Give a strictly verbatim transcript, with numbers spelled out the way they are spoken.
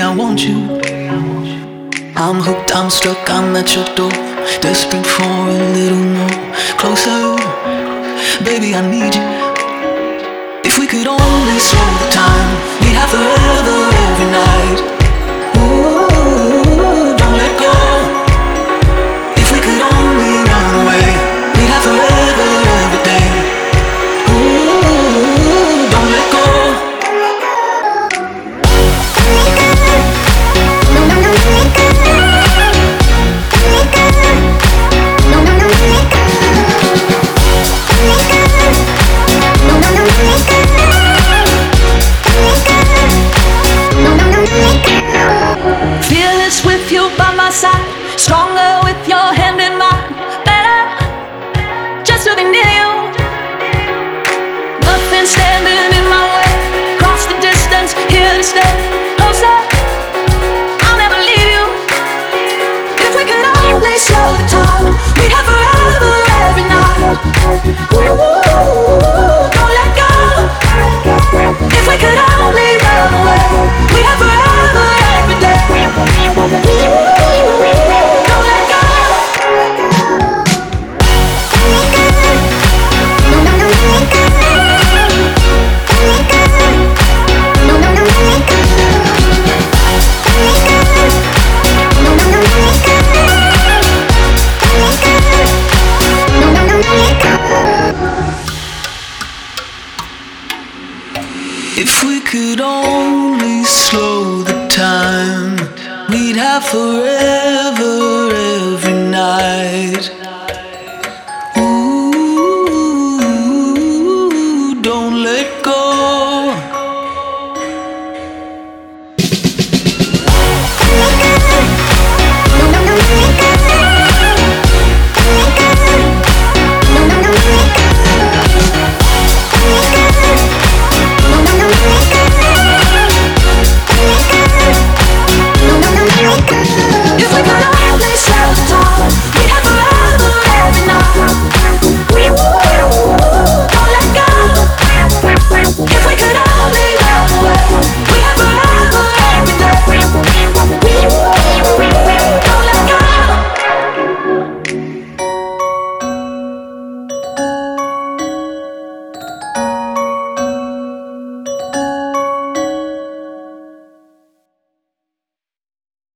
I want you. I'm hooked, I'm stuck, I'm at your door, desperate for a little more. Closer, baby, I need you. If we could only slow the time, we'd have forever every night. Ooh, don't let go. If we could only run away, we'd have forever every day. Ooh, don't let go. Fearless with you by my side, stronger with your hand in mine. Better just to be near you. Nothing standing in my way. Cross the distance, here to stay. Closer, I'll never leave you. If we could only slow the time, we'd have forever every night. Ooh, don't let go. If we could only run away, we'd have forever every day. Don't let go. If we could only slow the time, we'd have forever